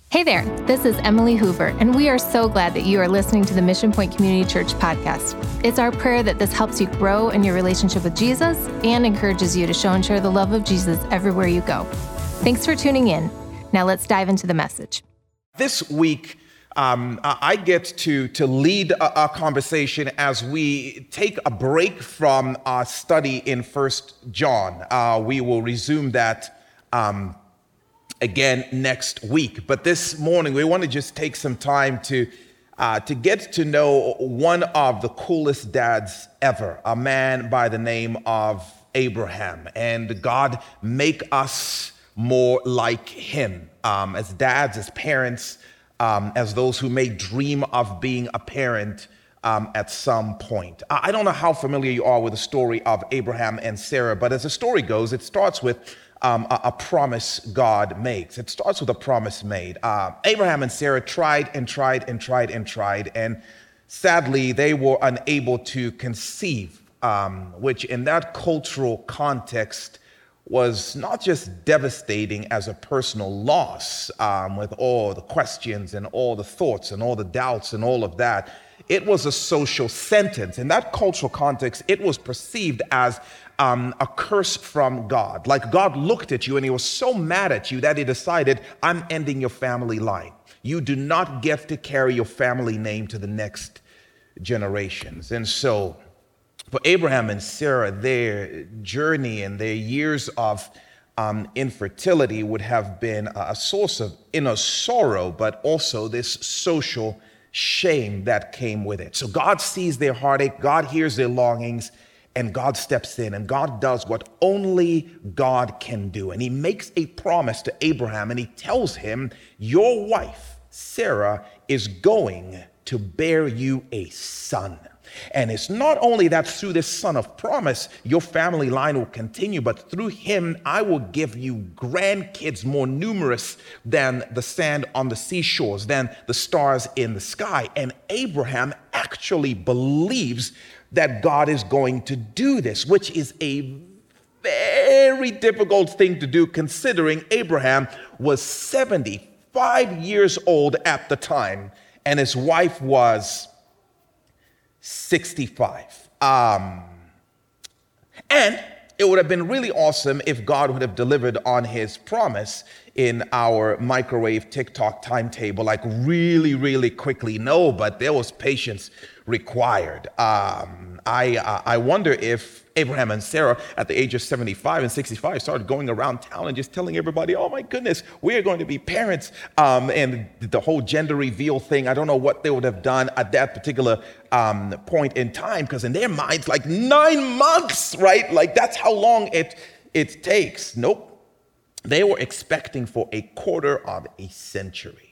Hey there, this is Emily Hoover, and we are so glad that you are listening to the Mission Point Community Church podcast. It's our prayer that this helps you grow in your relationship with Jesus and encourages you to show and share the love of Jesus everywhere you go. Thanks for tuning in. Now let's dive into the message. This week, I get to lead a conversation as we take a break from our study in 1 John. We will resume that again next week. But this morning, we want to just take some time to get to know one of the coolest dads ever, a man by the name of Abraham. And God, make us more like him as dads, as parents, as those who may dream of being a parent at some point. I don't know how familiar you are with the story of Abraham and Sarah, but as the story goes, it starts with a promise God makes. It starts with a promise made. Abraham and Sarah tried, and sadly, they were unable to conceive, which in that cultural context was not just devastating as a personal loss, with all the questions and all the thoughts and all the doubts and all of that. It was a social sentence. In that cultural context, it was perceived as a curse from God. Like God looked at you and he was so mad at you that he decided, I'm ending your family line. You do not get to carry your family name to the next generations. And so for Abraham and Sarah, their journey and their years of infertility would have been a source of inner sorrow, but also this social shame that came with it. So God sees their heartache, God hears their longings, and God steps in and God does what only God can do. And he makes a promise to Abraham and he tells him, your wife, Sarah, is going to bear you a son. And it's not only that through this son of promise, your family line will continue, but through him, I will give you grandkids more numerous than the sand on the seashores, than the stars in the sky. And Abraham actually believes that God is going to do this, which is a very difficult thing to do considering Abraham was 75 years old at the time and his wife was 65. And it would have been really awesome if God would have delivered on his promise in our microwave TikTok timetable, like really, really quickly. No, but there was patience required. I wonder if Abraham and Sarah at the age of 75 and 65 started going around town and just telling everybody, oh my goodness, we're going to be parents. And the whole gender reveal thing, I don't know what they would have done at that particular point in time, because in their minds, like 9 months, right? Like that's how long it takes. Nope. They were expecting for a quarter of a century,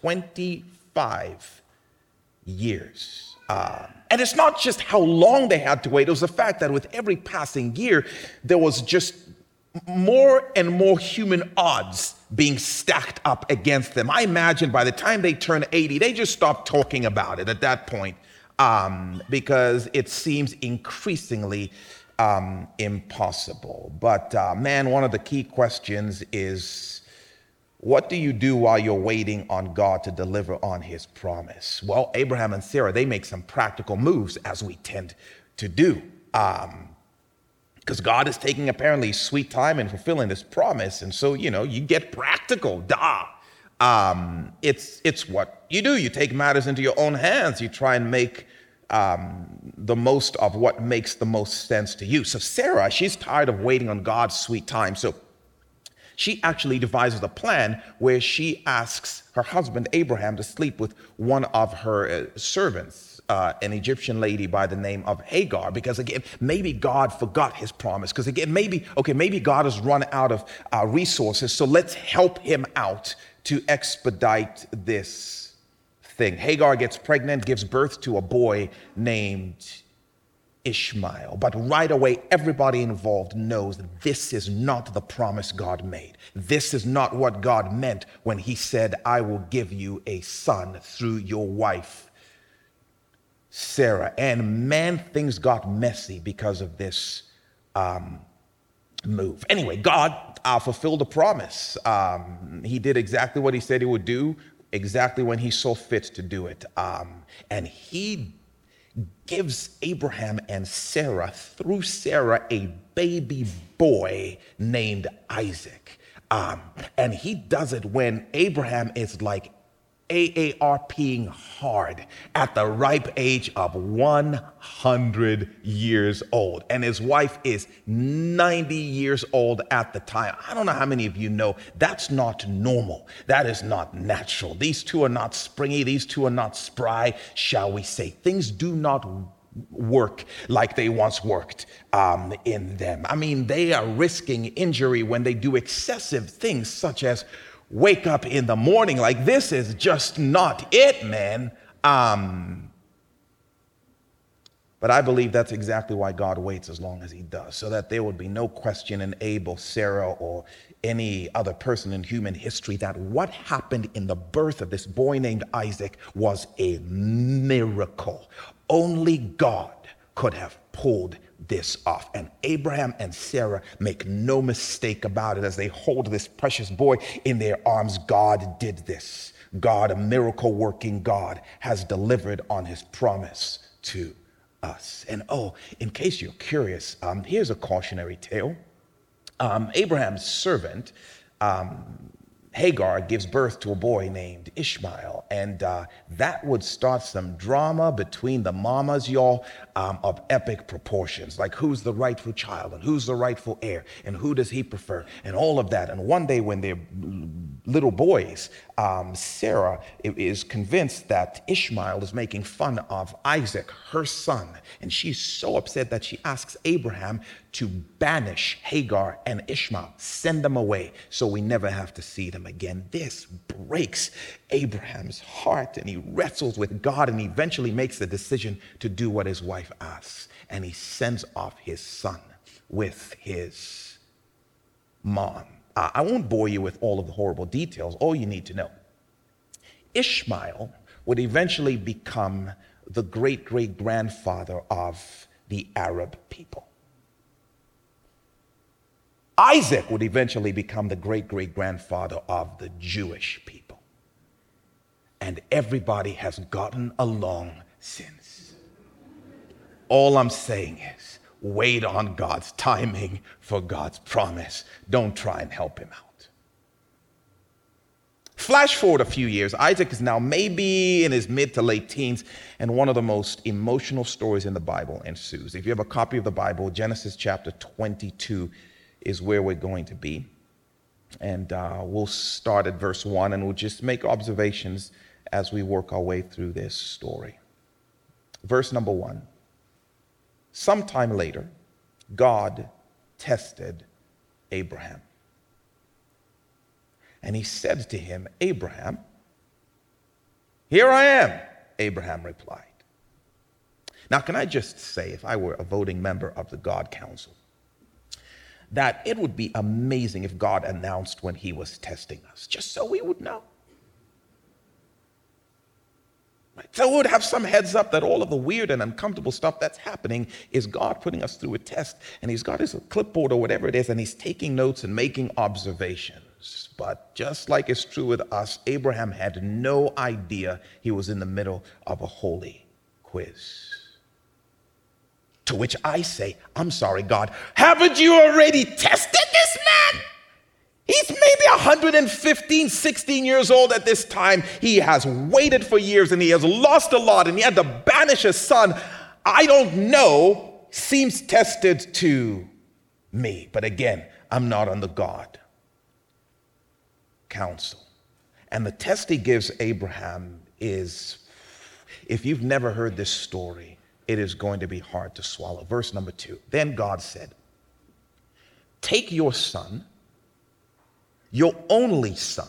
25 years. And it's not just how long they had to wait. It was the fact that with every passing year, there was just more and more human odds being stacked up against them. I imagine by the time they turned 80, they just stopped talking about it at that point, because it seems increasingly impossible. But man, one of the key questions is, what do you do while you're waiting on God to deliver on his promise? Well, Abraham and Sarah, they make some practical moves, as we tend to do. Because God is taking apparently sweet time in fulfilling this promise. And so, you get practical. It's what you do. You take matters into your own hands. You try and make the most of what makes the most sense to you. So Sarah, she's tired of waiting on God's sweet time. So she actually devises a plan where she asks her husband Abraham to sleep with one of her servants, an Egyptian lady by the name of Hagar, because again, maybe God forgot his promise. Because again, maybe God has run out of resources, so let's help him out to expedite this thing. Hagar gets pregnant, gives birth to a boy named Ishmael. But right away, everybody involved knows that this is not the promise God made. This is not what God meant when he said, I will give you a son through your wife, Sarah. And man, things got messy because of this move. Anyway, God fulfilled the promise. He did exactly what he said he would do, exactly when he saw fit to do it. And he gives Abraham and Sarah, through Sarah, a baby boy named Isaac. And he does it when Abraham is like AARPing hard at the ripe age of 100 years old. And his wife is 90 years old at the time. I don't know how many of you know that's not normal. That is not natural. These two are not springy. These two are not spry, shall we say. Things do not work like they once worked in them. I mean, they are risking injury when they do excessive things such as wake up in the morning. Like, this is just not it, man. But I believe that's exactly why God waits as long as he does, so that there would be no question in Abel, Sarah, or any other person in human history that what happened in the birth of this boy named Isaac was a miracle. Only God could have pulled this off. And Abraham and Sarah make no mistake about it as they hold this precious boy in their arms. God did this. God, a miracle working God, has delivered on his promise to us. And in case you're curious, here's a cautionary tale. Abraham's servant, Hagar, gives birth to a boy named Ishmael, and that would start some drama between the mamas, y'all, of epic proportions, like who's the rightful child and who's the rightful heir and who does he prefer and all of that. And one day when they're little boys, Sarah is convinced that Ishmael is making fun of Isaac, her son, and she's so upset that she asks Abraham to banish Hagar and Ishmael, send them away so we never have to see them again. This breaks Abraham's heart, and he wrestles with God and eventually makes the decision to do what his wife asks, and he sends off his son with his mom. I won't bore you with all of the horrible details. All you need to know: Ishmael would eventually become the great-great-grandfather of the Arab people. Isaac would eventually become the great-great-grandfather of the Jewish people. And everybody has gotten along since. All I'm saying is, wait on God's timing for God's promise. Don't try and help him out. Flash forward a few years. Isaac is now maybe in his mid to late teens, and one of the most emotional stories in the Bible ensues. If you have a copy of the Bible, Genesis chapter 22 is where we're going to be. And we'll start at verse 1, and we'll just make observations as we work our way through this story. Verse number 1. Sometime later, God tested Abraham. And he said to him, Abraham, here I am, Abraham replied. Now, can I just say, if I were a voting member of the God Council, that it would be amazing if God announced when he was testing us, just so we would know. Right? So we would have some heads up that all of the weird and uncomfortable stuff that's happening is God putting us through a test, and he's got his clipboard or whatever it is, and he's taking notes and making observations. But just like it's true with us, Abraham had no idea he was in the middle of a holy quiz. To which I say, I'm sorry, God, haven't you already tested this man? He's maybe 115, 16 years old at this time. He has waited for years and he has lost a lot and he had to banish his son. I don't know, seems tested to me. But again, I'm not on the God Council. And the test he gives Abraham is, if you've never heard this story, it is going to be hard to swallow. Verse number 2. Then God said, take your son, your only son,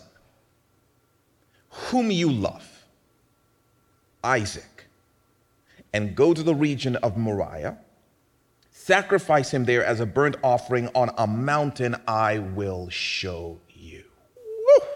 whom you love, Isaac, and go to the region of Moriah, sacrifice him there as a burnt offering on a mountain I will show you. Woo!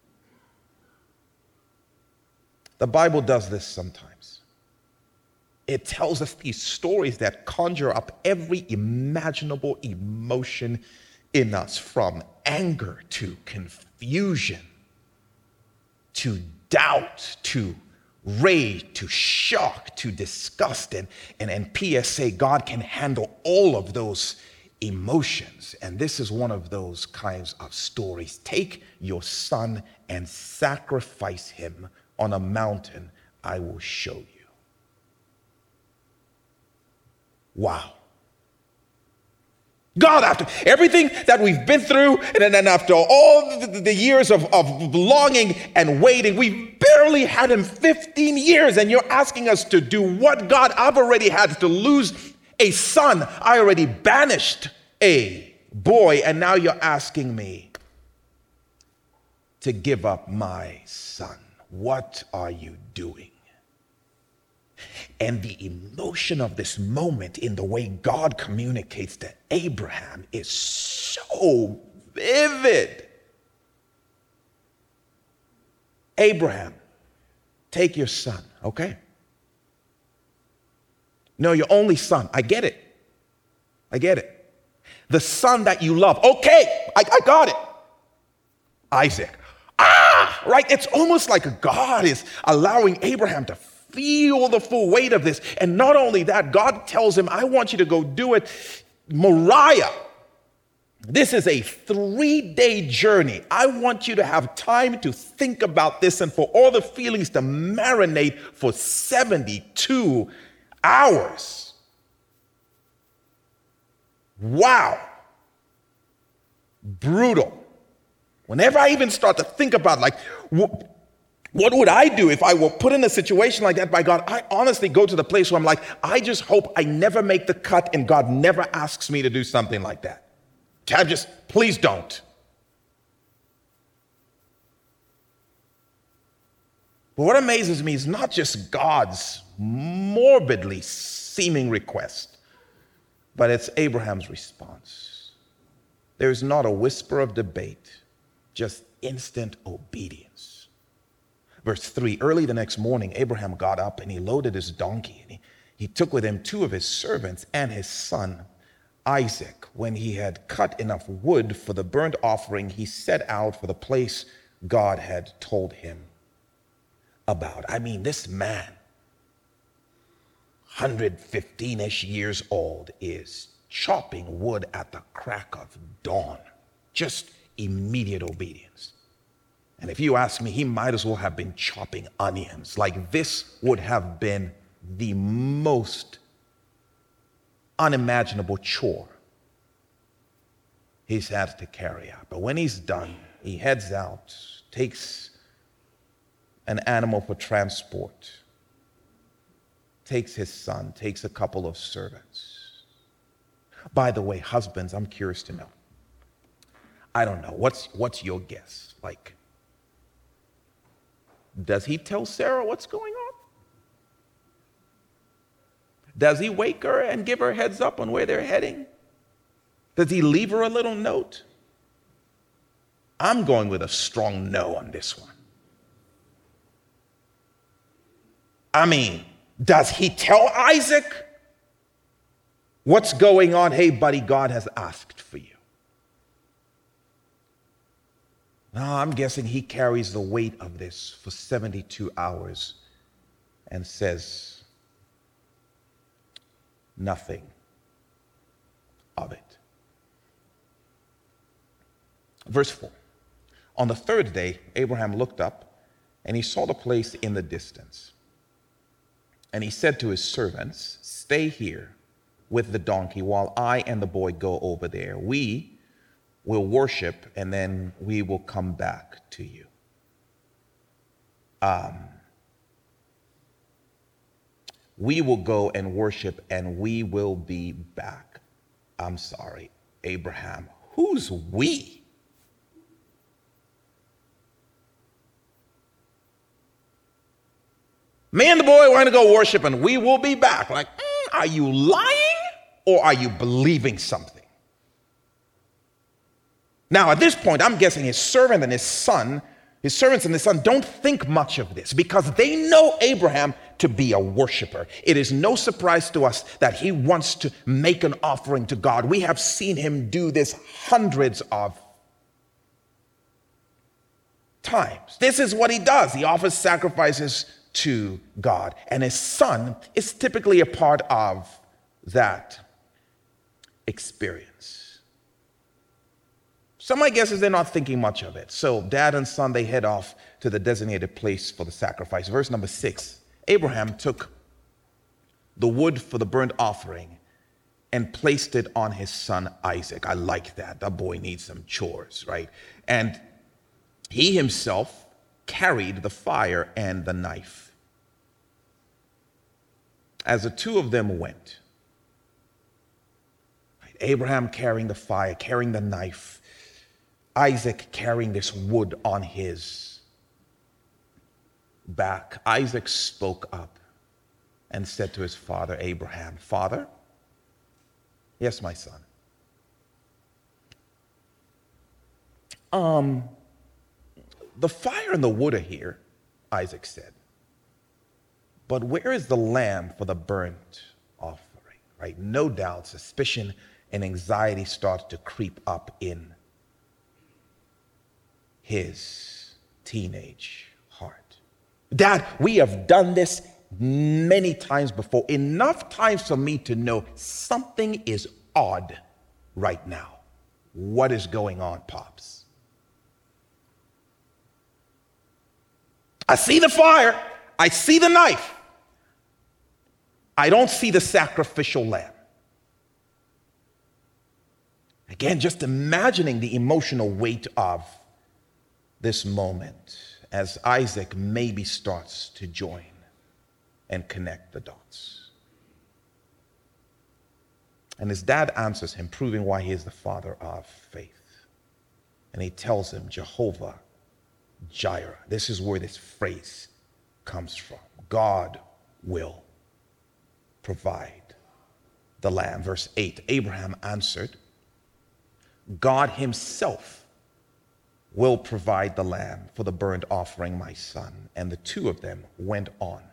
The Bible does this sometimes. it tells us these stories that conjure up every imaginable emotion in us, from anger to confusion to doubt to rage to shock to disgust. And PSA, God can handle all of those emotions. And this is one of those kinds of stories. Take your son and sacrifice him on a mountain I will show you. Wow. God, after everything that we've been through, and then after all the years of longing and waiting, we've barely had him 15 years, and you're asking us to do what? God, I've already had to lose a son. I already banished a boy, and now you're asking me to give up my son. What are you doing? And the emotion of this moment in the way God communicates to Abraham is so vivid. Abraham, take your son, okay? No, your only son. I get it. I get it. The son that you love. Okay, I got it. Isaac. Right? It's almost like God is allowing Abraham to feel the full weight of this. And not only that, God tells him, I want you to go do it. Moriah. This is a 3-day journey. I want you to have time to think about this and for all the feelings to marinate for 72 hours. Wow. Brutal. Whenever I even start to think about, like, what would I do if I were put in a situation like that by God? I honestly go to the place where I'm like, I just hope I never make the cut and God never asks me to do something like that. Please don't. But what amazes me is not just God's morbidly seeming request, but it's Abraham's response. There's not a whisper of debate, just instant obedience. Verse 3, early the next morning, Abraham got up and he loaded his donkey, and he took with him 2 of his servants and his son Isaac. When he had cut enough wood for the burnt offering, he set out for the place God had told him about. I mean, this man, 115-ish years old, is chopping wood at the crack of dawn. Just immediate obedience. And if you ask me, he might as well have been chopping onions. Like, this would have been the most unimaginable chore he's had to carry out. But when he's done, he heads out, takes an animal for transport, takes his son, takes a couple of servants. By the way, husbands, I'm curious to know. I don't know. What's your guess? Like, does he tell Sarah what's going on? Does he wake her and give her heads up on where they're heading? Does he leave her a little note? I'm going with a strong no on this one. I mean, does he tell Isaac what's going on? Hey, buddy, God has asked for you. No, I'm guessing he carries the weight of this for 72 hours and says nothing of it. Verse 4. On the 3rd day, Abraham looked up and he saw the place in the distance. And he said to his servants, stay here with the donkey while I and the boy go over there. We will worship and then we will come back to you. We will go and worship and we will be back. I'm sorry, Abraham. Who's we? Me and the boy, we're going to go worship and we will be back. Like, are you lying or are you believing something? Now, at this point, I'm guessing his servant and his son his servants and his son don't think much of this because they know Abraham to be a worshiper. It is no surprise to us that he wants to make an offering to God. We have seen him do this hundreds of times. This is what he does. He offers sacrifices to God, and his son is typically a part of that experience. So my guess is they're not thinking much of it. So dad and son, they head off to the designated place for the sacrifice. Verse number 6, Abraham took the wood for the burnt offering and placed it on his son Isaac. I like that. That boy needs some chores, right? And he himself carried the fire and the knife. As the two of them went, right, Abraham carrying the fire, carrying the knife, Isaac carrying this wood on his back, Isaac spoke up and said to his father Abraham, "Father?" "Yes, my son." The fire and the wood are here," Isaac said. "But where is the lamb for the burnt offering?" Right? No doubt suspicion and anxiety started to creep up in his teenage heart. "Dad, we have done this many times before. Enough times for me to know something is odd right now. What is going on, Pops?" "I see the fire. I see the knife. I don't see the sacrificial lamb." Again, just imagining the emotional weight of this moment as Isaac maybe starts to join and connect the dots. And his dad answers him, proving why he is the father of faith. And he tells him, Jehovah Jireh. This is where this phrase comes from. God will provide the lamb. Verse 8, Abraham answered, God himself will provide the lamb for the burnt offering, my son. And the two of them went on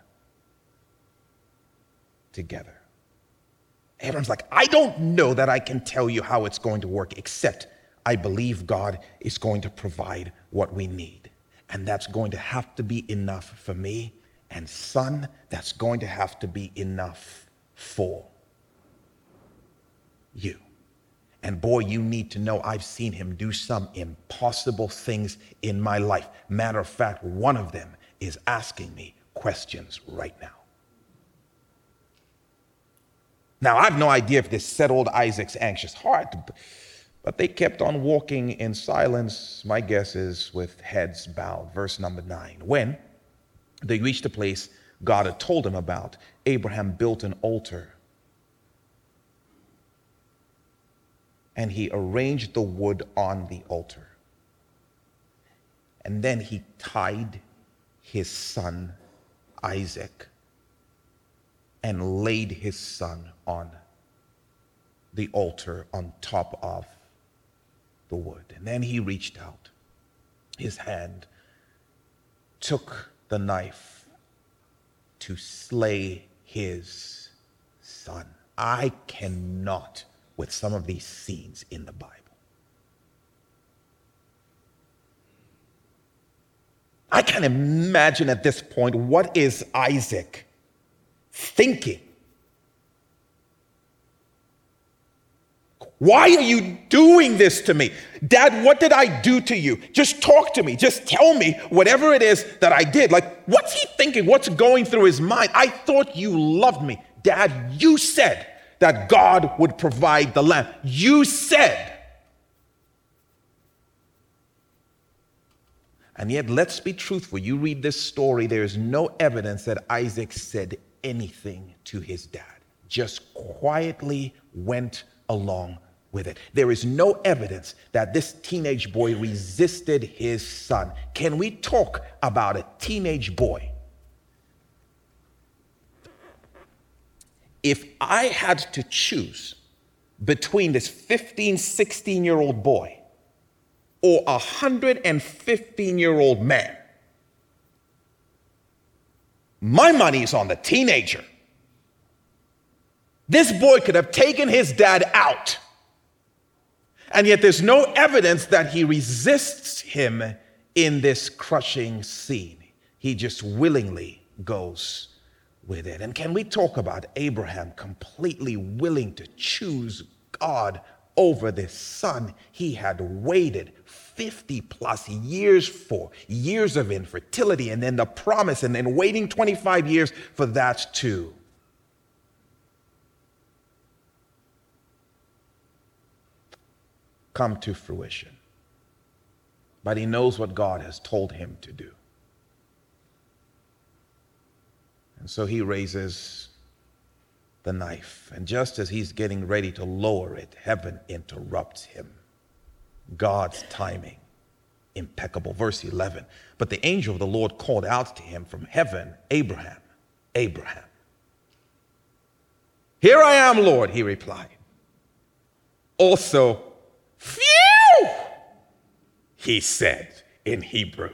together. Abraham's like, I don't know that I can tell you how it's going to work, except I believe God is going to provide what we need. And that's going to have to be enough for me. And son, that's going to have to be enough for you. And boy, you need to know I've seen him do some impossible things in my life. Matter of fact, one of them is asking me questions right now. Now, I have no idea if this settled Isaac's anxious heart, but they kept on walking in silence, my guess is with heads bowed. Verse number 9. When they reached the place God had told him about, Abraham built an altar, and he arranged the wood on the altar. And then he tied his son Isaac and laid his son on the altar on top of the wood. And then he reached out his hand, took the knife to slay his son. I cannot with some of these scenes in the Bible. I can imagine at this point, what is Isaac thinking? Why are you doing this to me? Dad, what did I do to you? Just talk to me. Just tell me whatever it is that I did. Like, what's he thinking? What's going through his mind? I thought you loved me. Dad, you said that God would provide the lamb. You said. And yet, let's be truthful. You read this story, there is no evidence that Isaac said anything to his dad. Just quietly went along with it. There is no evidence that this teenage boy resisted his son. Can we talk about a teenage boy? If I had to choose between this 15, 16-year-old boy or a 115-year-old man. My money is on the teenager. This boy could have taken his dad out, and yet there's no evidence that he resists him in this crushing scene. He just willingly goes with it. And can we talk about Abraham completely willing to choose God over this son he had waited 50 plus years for, years of infertility, and then the promise, and then waiting 25 years for that too. Come to fruition. But he knows what God has told him to do. And so he raises the knife. And just as he's getting ready to lower it, heaven interrupts him. God's timing, impeccable. Verse 11. But the angel of the Lord called out to him from heaven, Abraham, Abraham. Here I am, Lord, he replied. Also, phew, he said in Hebrew.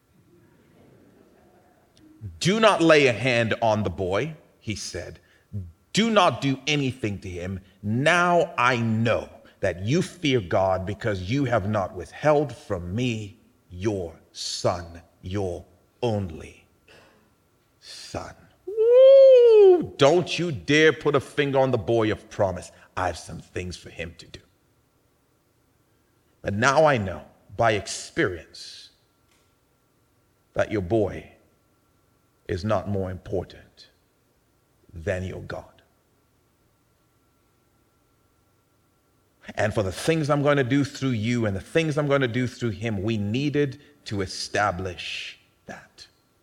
Do not lay a hand on the boy, he said. Do not do anything to him. Now I know that you fear God because you have not withheld from me your son, your only son. Woo! Don't you dare put a finger on the boy of promise. I have some things for him to do. But now I know by experience that your boy is not more important than your God. And for the things I'm going to do through you and the things I'm going to do through him, we needed to establish that.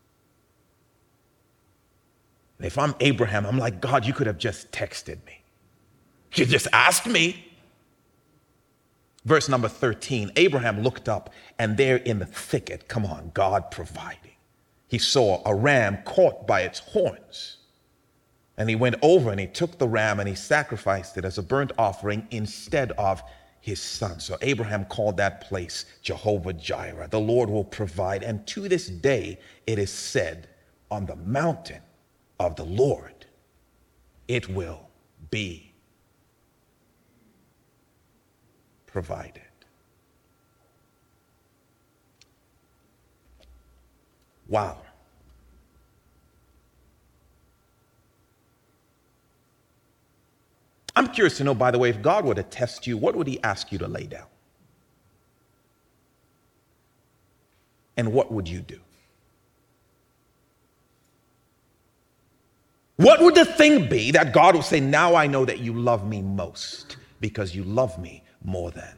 And if I'm Abraham, I'm like, God, you could have just texted me. You just asked me. Verse number 13, Abraham looked up, and there in the thicket, come on, God providing, he saw a ram caught by its horns. And he went over and he took the ram and he sacrificed it as a burnt offering instead of his son. So Abraham called that place Jehovah Jireh. The Lord will provide. And to this day, it is said, on the mountain of the Lord, it will be provided. Wow. I'm curious to know, by the way, if God were to test you, what would he ask you to lay down? And what would you do? What would the thing be that God would say, now I know that you love me most because you love me more than?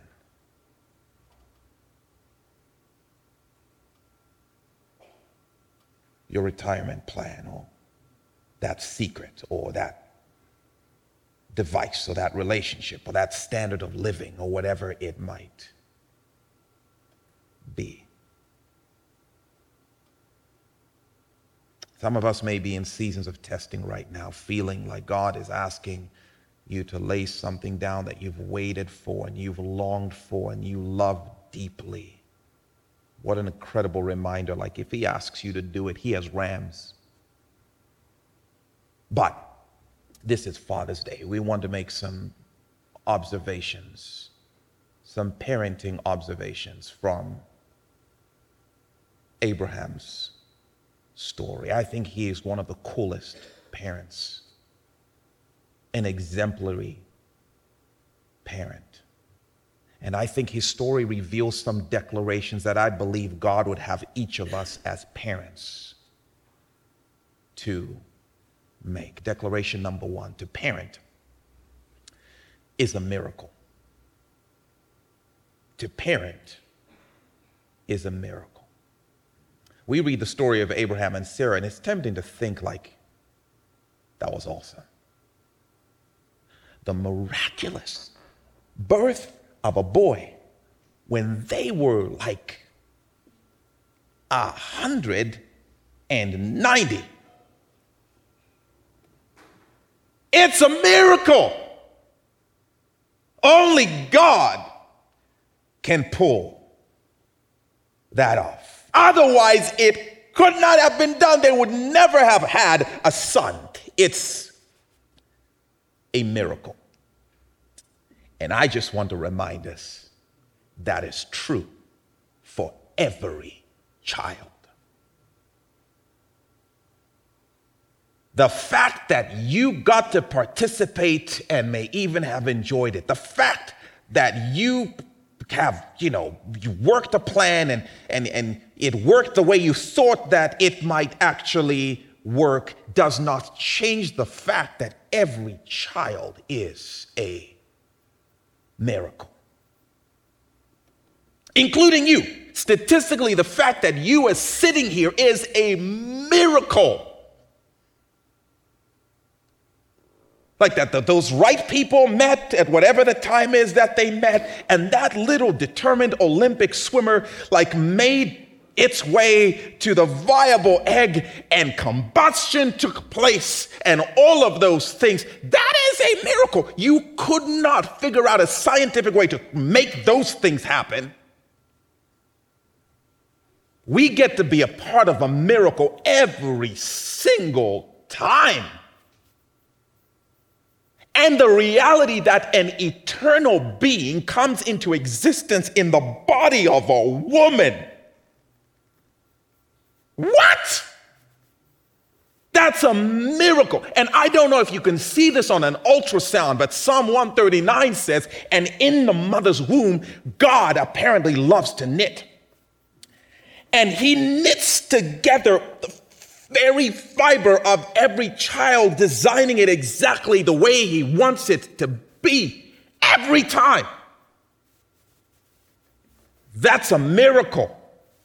Your retirement plan, or that secret, or that device, or that relationship, or that standard of living, or whatever it might be. Some of us may be in seasons of testing right now, feeling like God is asking you to lay something down that you've waited for and you've longed for and you love deeply. What an incredible reminder. Like, if he asks you to do it, he has rams. But this is Father's Day. We want to make some observations, some parenting observations from Abraham's story. I think he is one of the coolest parents, an exemplary parent. And I think his story reveals some declarations that I believe God would have each of us as parents to make. Declaration number one, to parent is a miracle. To parent is a miracle. We read the story of Abraham and Sarah, and it's tempting to think like, that was awesome. The miraculous birth of a boy when they were like 190. It's a miracle. Only God can pull that off. Otherwise, it could not have been done. They would never have had a son. It's a miracle. And I just want to remind us that is true for every child. The fact that you got to participate and may even have enjoyed it, the fact that you have, you worked a plan and it worked the way you thought that it might actually work, does not change the fact that every child is a miracle. Including you. Statistically, the fact that you are sitting here is a miracle. Like that those right people met at whatever the time is that they met, and that little determined Olympic swimmer made its way to the viable egg, and combustion took place, and all of those things. That is a miracle. You could not figure out a scientific way to make those things happen. We get to be a part of a miracle every single time. And the reality that an eternal being comes into existence in the body of a woman. What? That's a miracle. And I don't know if you can see this on an ultrasound, but Psalm 139 says, and in the mother's womb, God apparently loves to knit. And he knits together the very fiber of every child, designing it exactly the way he wants it to be every time. That's a miracle.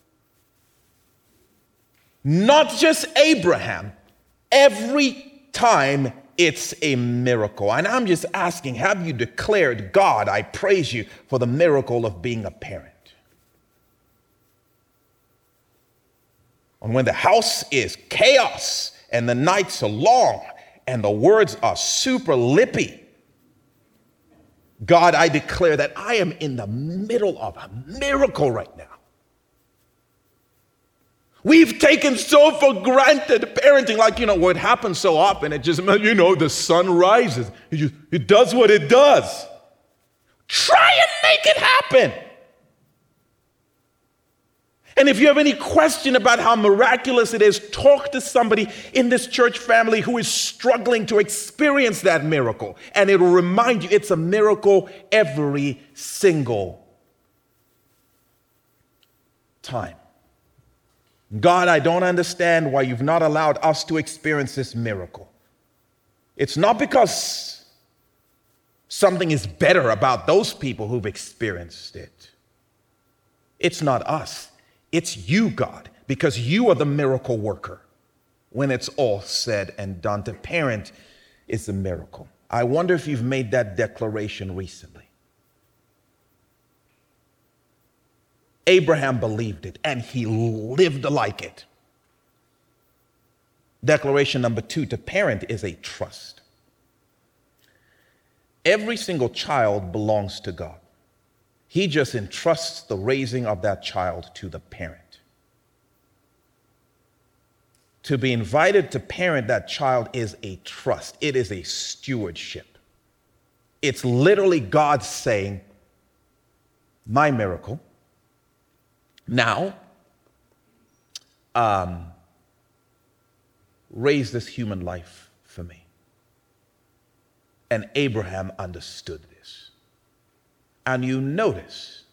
Not just Abraham. Every time it's a miracle. And I'm just asking, have you declared, God, I praise you for the miracle of being a parent? And when the house is chaos and the nights are long and the words are super lippy, God, I declare that I am in the middle of a miracle right now. We've taken so for granted parenting, what happens so often, it just, the sun rises. It does what it does. Try and make it happen. And if you have any question about how miraculous it is, talk to somebody in this church family who is struggling to experience that miracle. And it will remind you it's a miracle every single time. God, I don't understand why you've not allowed us to experience this miracle. It's not because something is better about those people who've experienced it. It's not us. It's you, God, because you are the miracle worker. When it's all said and done, to parent is a miracle. I wonder if you've made that declaration recently. Abraham believed it, and he lived like it. Declaration number 2, to parent is a trust. Every single child belongs to God. He just entrusts the raising of that child to the parent. To be invited to parent that child is a trust. It is a stewardship. It's literally God saying, my miracle. Now, raise this human life for me. And Abraham understood this. And you notice,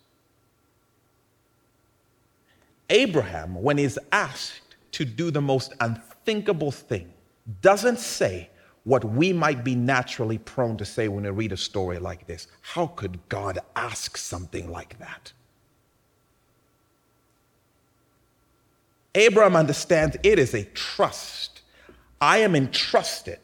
Abraham, when he's asked to do the most unthinkable thing, doesn't say what we might be naturally prone to say when we read a story like this. How could God ask something like that? Abraham understands it is a trust. I am entrusted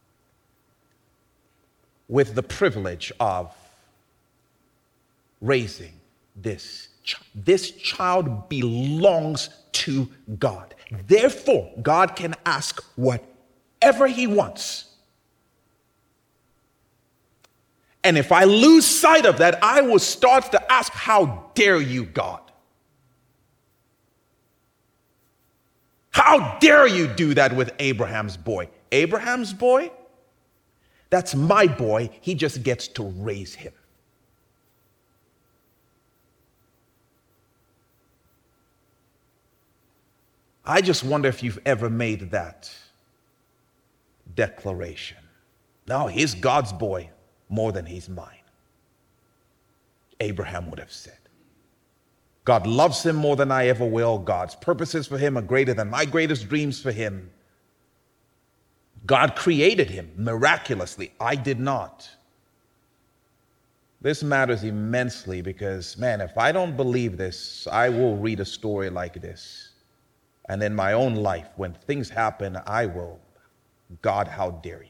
with the privilege of raising this child. This child belongs to God. Therefore, God can ask whatever he wants. And if I lose sight of that, I will start to ask, how dare you, God? How dare you do that with Abraham's boy? Abraham's boy? That's my boy. He just gets to raise him. I just wonder if you've ever made that declaration. No, he's God's boy more than he's mine. Abraham would have said. God loves him more than I ever will. God's purposes for him are greater than my greatest dreams for him. God created him miraculously. I did not. This matters immensely because, man, if I don't believe this, I will read a story like this. And in my own life, when things happen, I will, God, how dare you?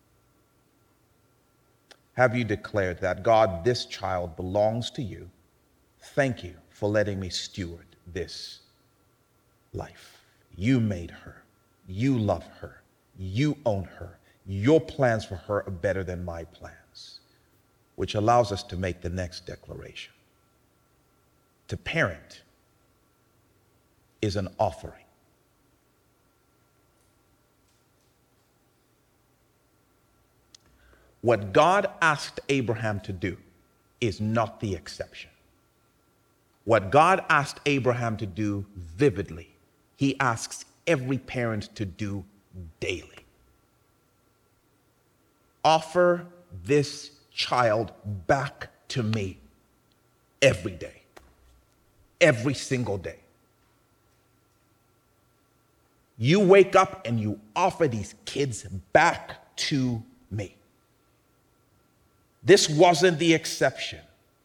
Have you declared that, God, this child belongs to you? Thank you for letting me steward this life. You made her. You love her. You own her. Your plans for her are better than my plans, which allows us to make the next declaration. To parent is an offering. What God asked Abraham to do is not the exception. What God asked Abraham to do vividly, he asks every parent to do daily. Offer this child back to me every day, every single day. You wake up and you offer these kids back to me. This wasn't the exception.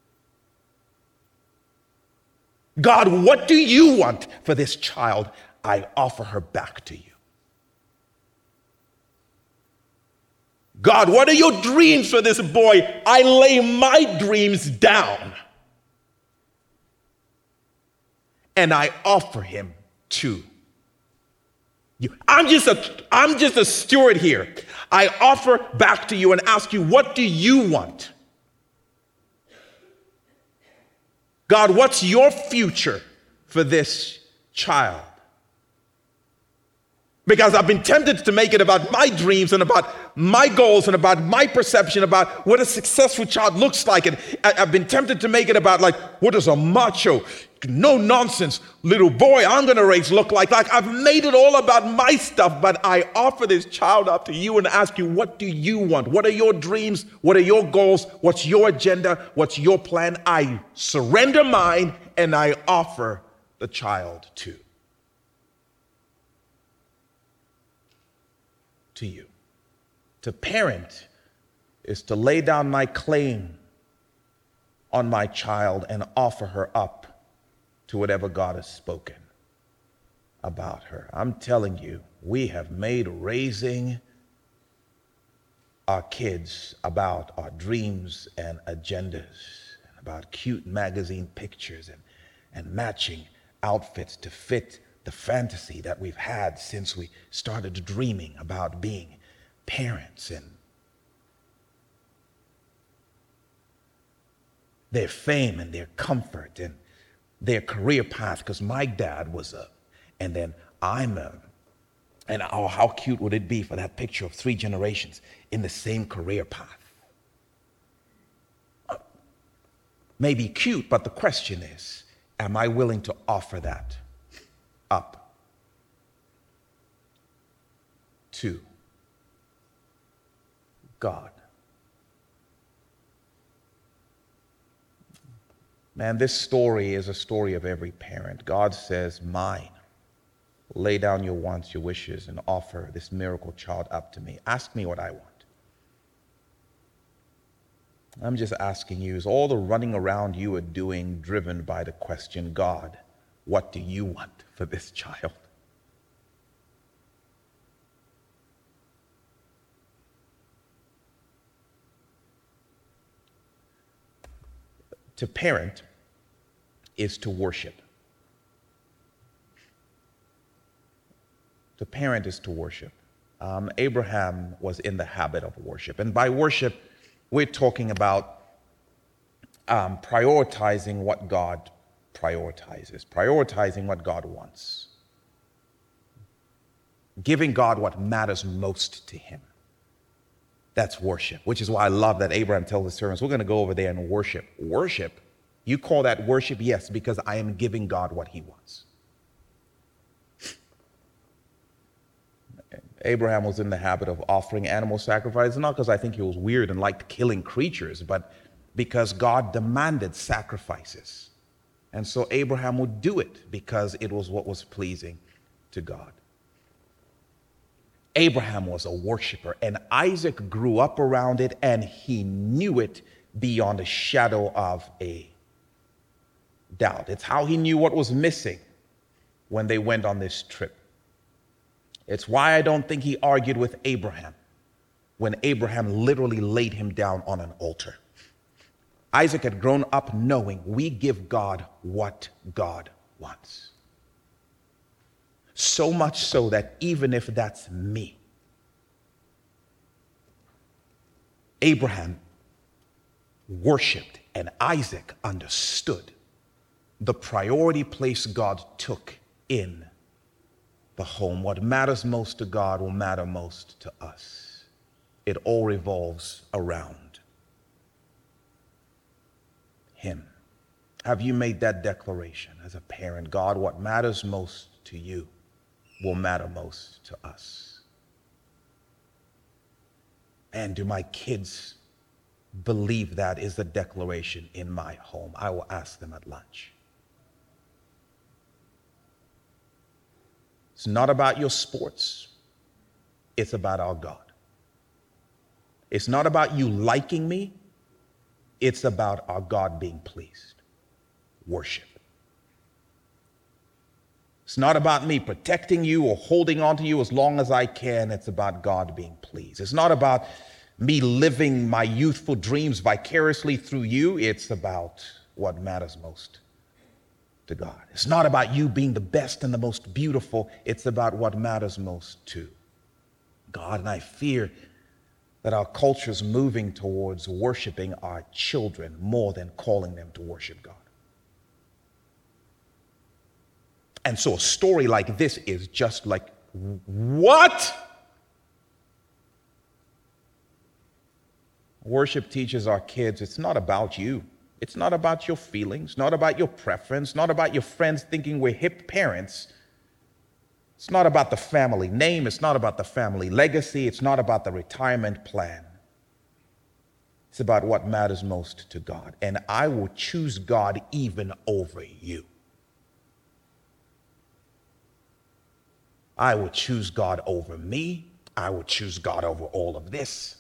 God, what do you want for this child? I offer her back to you. God, what are your dreams for this boy? I lay my dreams down. And I offer him to you. I'm just a steward here. I offer back to you and ask you, what do you want? God, what's your future for this child? Because I've been tempted to make it about my dreams and about my goals and about my perception about what a successful child looks like. And I've been tempted to make it about, like, what does a macho, no nonsense little boy I'm going to raise look like? Like, I've made it all about my stuff, but I offer this child up to you and ask you, what do you want? What are your dreams? What are your goals? What's your agenda? What's your plan? I surrender mine and I offer the child to you. To parent is to lay down my claim on my child and offer her up to whatever God has spoken about her. I'm telling you, we have made raising our kids about our dreams and agendas, and about cute magazine pictures and matching outfits to fit the fantasy that we've had since we started dreaming about being parents, and their fame and their comfort and their career path, because my dad was and then I'm and oh, how cute would it be for that picture of 3 generations in the same career path? Maybe cute, but the question is, am I willing to offer that up to God? Man, this story is a story of every parent. God says, mine. Lay down your wants, your wishes, and offer this miracle child up to me. Ask me what I want. I'm just asking you, is all the running around you are doing driven by the question, God, what do you want for this child? To parent is to worship. To parent is to worship. Abraham was in the habit of worship. And by worship, we're talking about prioritizing what God prioritizes, prioritizing what God wants. Giving God what matters most to him. That's worship, which is why I love that Abraham tells his servants, we're going to go over there and worship. Worship? You call that worship? Yes, because I am giving God what he wants. Abraham was in the habit of offering animal sacrifices, not because I think he was weird and liked killing creatures, but because God demanded sacrifices. And so Abraham would do it because it was what was pleasing to God. Abraham was a worshiper, and Isaac grew up around it, and he knew it beyond a shadow of a doubt. It's how he knew what was missing when they went on this trip. It's why I don't think he argued with Abraham when Abraham literally laid him down on an altar. Isaac had grown up knowing we give God what God wants. So much so that even if that's me, Abraham worshiped and Isaac understood the priority place God took in the home. What matters most to God will matter most to us. It all revolves around him. Have you made that declaration as a parent? God, what matters most to you will matter most to us. And do my kids believe that is the declaration in my home? I will ask them at lunch. It's not about your sports. It's about our God. It's not about you liking me. It's about our God being pleased. Worship. It's not about me protecting you or holding on to you as long as I can. It's about God being pleased. It's not about me living my youthful dreams vicariously through you. It's about what matters most to God. It's not about you being the best and the most beautiful. It's about what matters most to God. And I fear that our culture is moving towards worshiping our children more than calling them to worship God. And so a story like this is just like, what? Worship teaches our kids it's not about you. It's not about your feelings, not about your preference, not about your friends thinking we're hip parents. It's not about the family name. It's not about the family legacy. It's not about the retirement plan. It's about what matters most to God. And I will choose God even over you. I would choose God over me. I would choose God over all of this.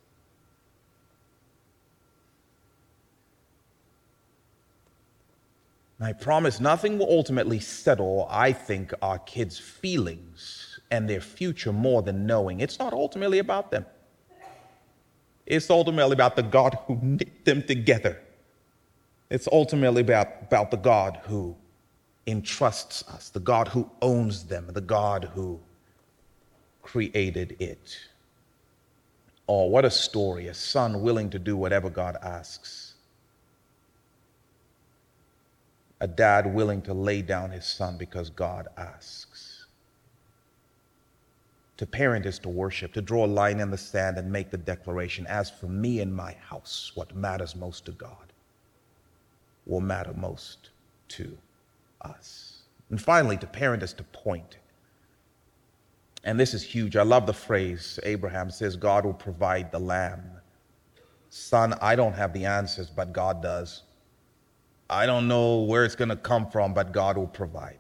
And I promise nothing will ultimately settle, I think, our kids' feelings and their future more than knowing it's not ultimately about them. It's ultimately about the God who knit them together. It's ultimately about the God who entrusts us, the God who owns them, the God who created it. Oh, what a story, a son willing to do whatever God asks. A dad willing to lay down his son because God asks. To parent is to worship, to draw a line in the sand and make the declaration, as for me and my house, what matters most to God will matter most to us. And finally, to parent is to point. And this is huge. I love the phrase Abraham says, God will provide the lamb. Son, I don't have the answers, but God does. I don't know where it's going to come from, but God will provide.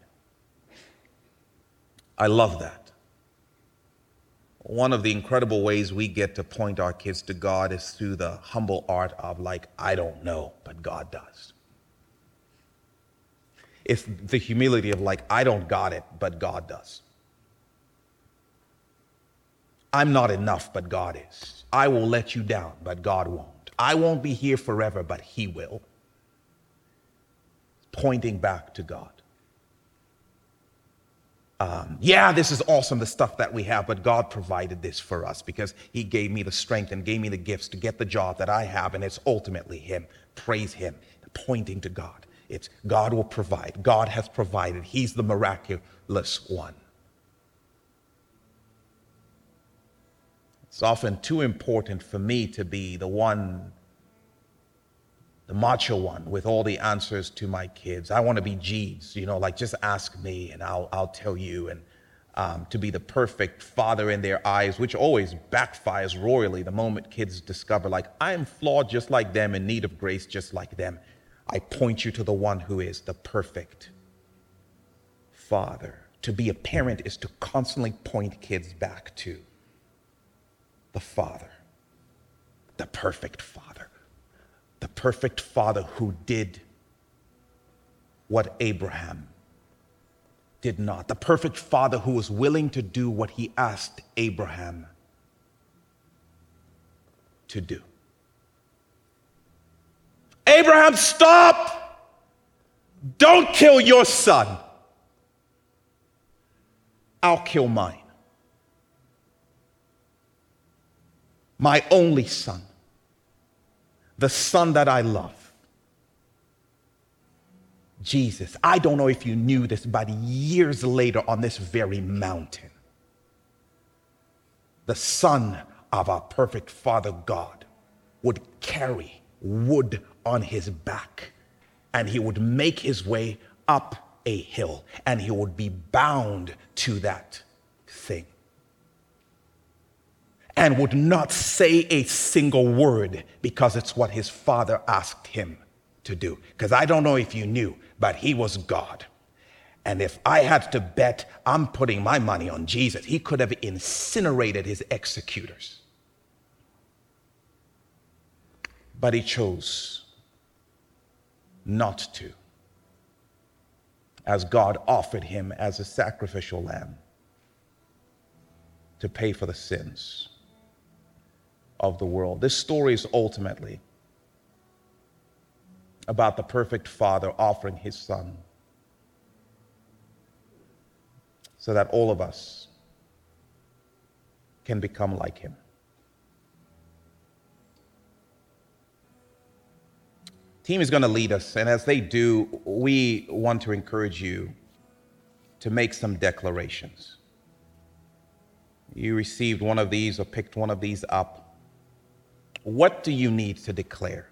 I love that. One of the incredible ways we get to point our kids to God is through the humble art of I don't know, but God does. It's the humility of I don't got it, but God does. I'm not enough, but God is. I will let you down, but God won't. I won't be here forever, but He will. Pointing back to God. Yeah, this is awesome, the stuff that we have, but God provided this for us because He gave me the strength and gave me the gifts to get the job that I have, and it's ultimately Him. Praise Him. Pointing to God. It's God will provide. God has provided. He's the miraculous one. It's often too important for me to be the one, the macho one with all the answers to my kids. I want to be Jeeves, like just ask me and I'll tell you. And to be the perfect father in their eyes, which always backfires royally the moment kids discover, like, I am flawed just like them, in need of grace just like them. I point you to the one who is the perfect father. To be a parent is to constantly point kids back to the Father, the perfect Father, the perfect Father who did what Abraham did not, the perfect Father who was willing to do what he asked Abraham to do. Abraham, stop! Don't kill your son. I'll kill mine. My only son, the son that I love, Jesus. I don't know if you knew this, but years later on this very mountain, the Son of our perfect Father God would carry wood on his back, and he would make his way up a hill, and he would be bound to that thing, and would not say a single word, because it's what his Father asked him to do. Because I don't know if you knew, but he was God. And if I had to bet, I'm putting my money on Jesus. He could have incinerated his executors. But he chose not to, as God offered him as a sacrificial lamb to pay for the sins of the world. This story is ultimately about the perfect Father offering his Son so that all of us can become like him. Team is going to lead us, and as they do, we want to encourage you to make some declarations. You received one of these or picked one of these up. What do you need to declare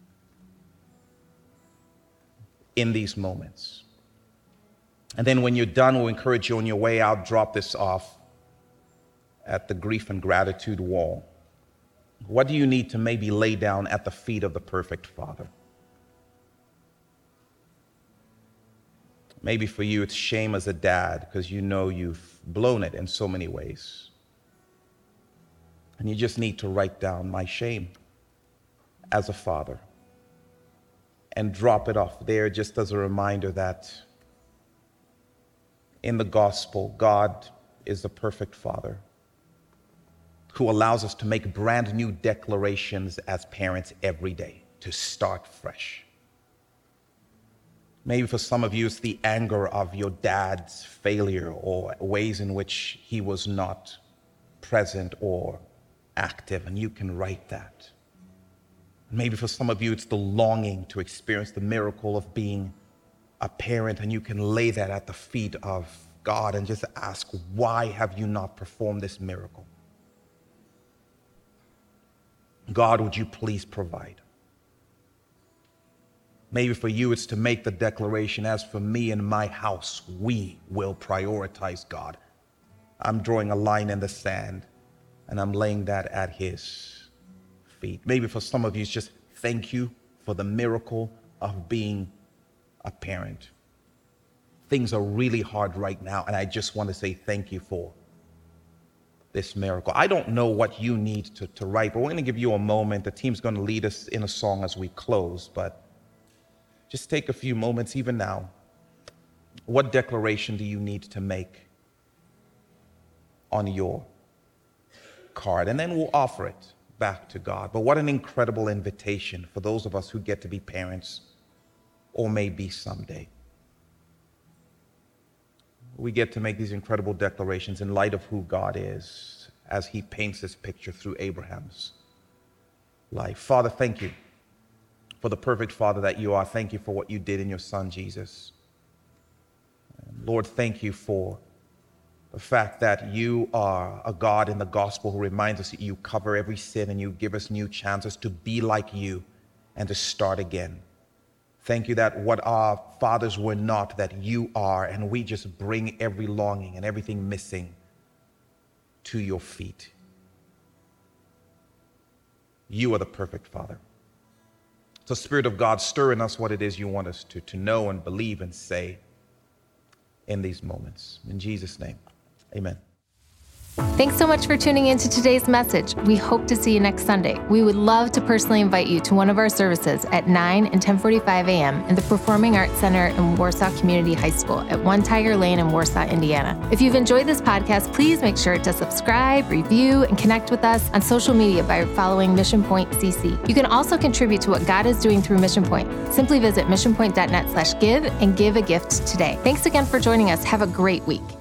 in these moments? And then when you're done, we'll encourage you on your way out, drop this off at the grief and gratitude wall. What do you need to maybe lay down at the feet of the perfect Father? Maybe for you, it's shame as a dad, because you know you've blown it in so many ways. And you just need to write down my shame as a father and drop it off there, just as a reminder that in the gospel, God is the perfect Father who allows us to make brand new declarations as parents every day to start fresh. Maybe for some of you, it's the anger of your dad's failure or ways in which he was not present or active, and you can write that. Maybe for some of you, it's the longing to experience the miracle of being a parent, and you can lay that at the feet of God and just ask, why have you not performed this miracle? God, would you please provide? Maybe for you, it's to make the declaration, as for me and my house, we will prioritize God. I'm drawing a line in the sand, and I'm laying that at his feet. Maybe for some of you, it's just thank you for the miracle of being a parent. Things are really hard right now, and I just want to say thank you for this miracle. I don't know what you need to write, but we're going to give you a moment. The team's going to lead us in a song as we close, but just take a few moments even now. What declaration do you need to make on your card? And then we'll offer it back to God. But what an incredible invitation for those of us who get to be parents, or maybe someday. We get to make these incredible declarations in light of who God is as he paints this picture through Abraham's life. Father, thank you for the perfect Father that you are. Thank you for what you did in your Son, Jesus. And Lord, thank you for The fact that you are a God in the gospel who reminds us that you cover every sin and you give us new chances to be like you and to start again. Thank you that what our fathers were not, that you are, and we just bring every longing and everything missing to your feet. You are the perfect Father. So, Spirit of God, stir in us what it is you want us to know and believe and say in these moments. In Jesus' name, amen. Thanks so much for tuning in to today's message. We hope to see you next Sunday. We would love to personally invite you to one of our services at 9 and 10:45 a.m. in the Performing Arts Center in Warsaw Community High School at 1 Tiger Lane in Warsaw, Indiana. If you've enjoyed this podcast, please make sure to subscribe, review, and connect with us on social media by following Mission Point CC. You can also contribute to what God is doing through Mission Point. Simply visit missionpoint.net/give and give a gift today. Thanks again for joining us. Have a great week.